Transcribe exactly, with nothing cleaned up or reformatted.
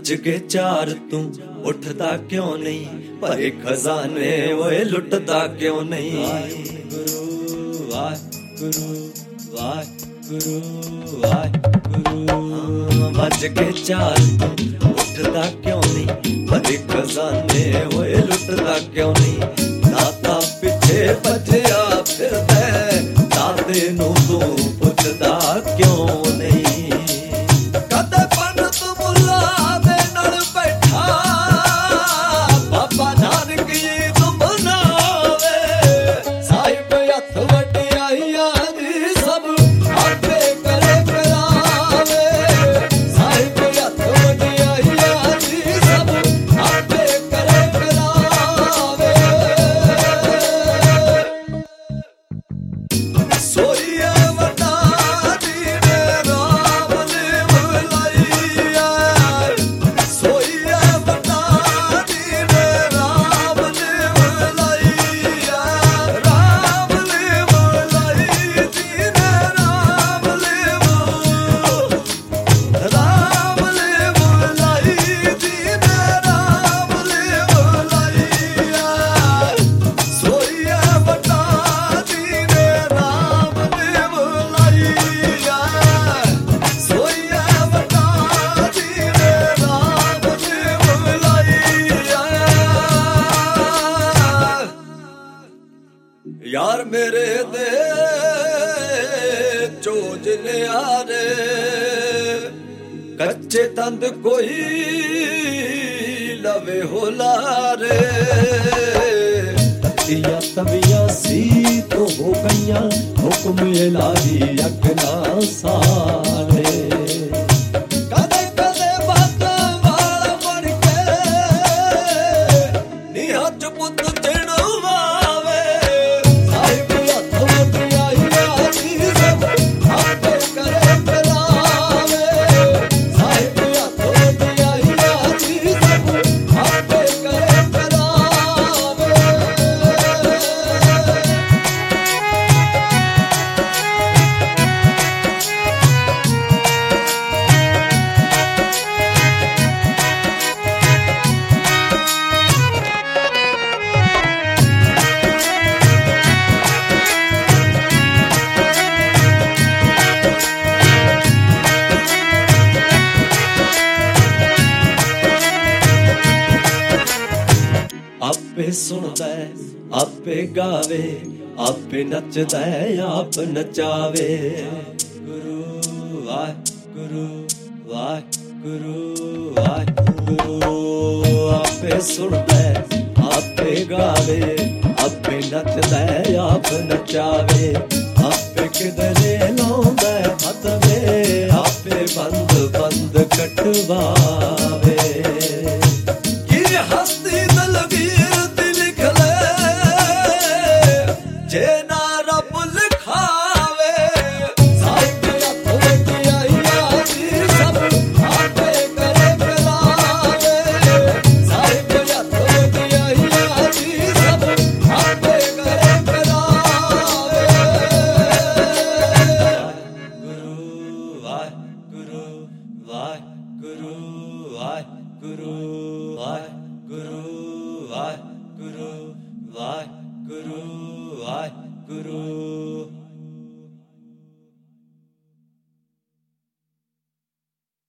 ਵੱਜ ਕੇ ਚਾਰ ਤੂੰ ਉੱਠਦਾ ਕਿਉਂ ਨਹੀਂ, ਭਰੇ ਖਜ਼ਾਨੇ ਓਏ ਲੁੱਟਦਾ ਕਿਉਂ ਨਹੀਂ। ਵਾਹਿਗੁਰੂ ਵਾਹਿਗੁਰੂ ਵਾਹਿਗੁਰੂ ਵਾਹਿਗੁਰੂ। ਵੱਜ ਕੇ ਚਾਰ ਤੂੰ ਉੱਠਦਾ ਕਿਉਂ ਨਹੀਂ, ਭਰੇ ਖਜ਼ਾਨੇ ਓਏ ਲੁੱਟਦਾ ਕਿਉਂ ਨਹੀਂ। ਦਾਤਾ ਪਿੱਛੇ ਭੱਜਿਆ ਫਿਰਦਾ, ਦਾਤੇ ਨੂੰ ਤੂੰ ਪੁੱਛਦਾ ਕਿਉਂ ਨਹੀਂ। ਕਦੇ ਪੰਡਤ ਮੁੱਲਾ ਦੇ ਨਾਲ ਬੈਠਾ, ਬਾਬਾ ਨਾਨਕ ਜੀ ਨੂੰ ਮਨਾਵੇ। ਸਾਹਿਬ ਹੱਥ ਵਟਿਆਈਆਂ ਦੀ ਸਭ ਆਪੇ ਕਰੇ ਕਰਾਵੇ। ਸਾਹਿਬ ਹੱਥ ਵਟਿਆਈਆਂ ਦੀ ਸਭ ਆਪੇ ਕਰੇ ਕਰਾਵੇ। ਸੋਈਆ ਵੱਡਾ ਜੀ ਨੇ ਰਾਮ ਨੇ ਬੁਲਾਈਆ, ਸੋਈਆ ਵੱਡਾ ਜੀ ਨੇ ਰਾਮ ਨੇ ਬੁਲਾਈਆ। ਰਾਮ ਨੇ ਬੁਲਾਈ ਜੀ ਨੇ ਰਾਮ ਨੇ ਬੁਲਾਈ, ਰਾਮ ਨੇ ਬੁਲਾਈ ਜੀ ਨੇ ਰਾਮ ਨੇ ਬੁਲਾਈਆ। ਸੋਈਆ ਵੱਡਾ ਜੀ ਨੇ ਰਾਮ ਨੇ ਬੁਲਾਈਆ, ਸੋਈਆ ਵੱਡਾ ਜੀ ਨੇ ਰਾਮ ਨੇ ਬੁਲਾਈਆ। ਯਾਰ ਮੇਰੇ ਦੇ ਚੋਜ ਨਿਆਰੇ, ਕੱਚੇ ਤੰਦ ਕੋਈ ਲਵੇ ਹੋ ਲਾਰੇ। ਤੀਆਂ ਤਵੀਆਂ ਸੀ ਤੋਂ ਹੋ ਗਈਆਂ, ਹੁਕਮ ਇਲਾਹੀ ਅਗਨਾ ਸਾਰੇ। ਕਦੇ ਕਦੇ ਬਾਤਾਂ ਵਾਲ ਬਣ ਕੇ ਨੀ ਹੱਥ ਪੁੱਤ ਚਿਣਵਾਵੇ। ਸਾਹਿਬ ਹੱਥ ਵਟਿਆਈਆਂ ਦੀ ਸਭ ਆਪੇ ਕਰੇ ਕਰਾਵੇ। ਸਾਹਿਬ ਹੱਥ ਵਟਿਆਈਆਂ ਦੀ ਸਭ ਆਪੇ ਕਰੇ ਕਰਾਵੇ। ਆਪੇ ਸੁਣਦਾ ਆਪੇ ਗਾਵੇ, ਆਪੇ ਨੱਚਦਾ ਆਪ ਨਚਾਵੇ। ਗੁਰੂ ਵਾਹਿਗੁਰੂ ਵਾਹਿਗੁਰੂ ਵਾਹਿਗੁਰੂ। ਆਪੇ ਸੁਣਦਾ ਆਪੇ ਗਾਵੇ, ਆਪੇ ਨੱਚਦਾ ਆਪ ਨਚਾਵੇ। ਆਪੇ ਕਿਧਰੇ ਲਾਉਂਦਾ ਹੱਥ ਵੇ, ਆਪੇ ਬੰਦ ਬੰਦ ਕਟਵਾਵੇ। ਕੀ ਹਸਤੀ ਦਲਵੀਰ ਦੀ ਲਿਖ ਲੈ, ਜੇ ਨਾ ਰੱਬ ਲਿਖਾਵੇ। ਸਾਹਿਬ ਹੱਥ ਵਟਿਆਈਆਂ ਦੀ ਸਭ ਆਪੇ ਕਰੇ ਕਰਾਵੇ। ਸਾਹਿਬ ਹੱਥ ਵਟਿਆਈਆਂ ਦੀ ਸਭ ਆਪੇ ਕਰੇ ਕਰਾਵੇ। ਵਾਹਿਗੁਰੂ ਵਾਹਿਗੁਰੂ ਵਾਹਿਗੁਰੂ ਵਾਹਿਗੁਰੂ ਵਾਹਿਗੁਰੂ ਵਾਹਿ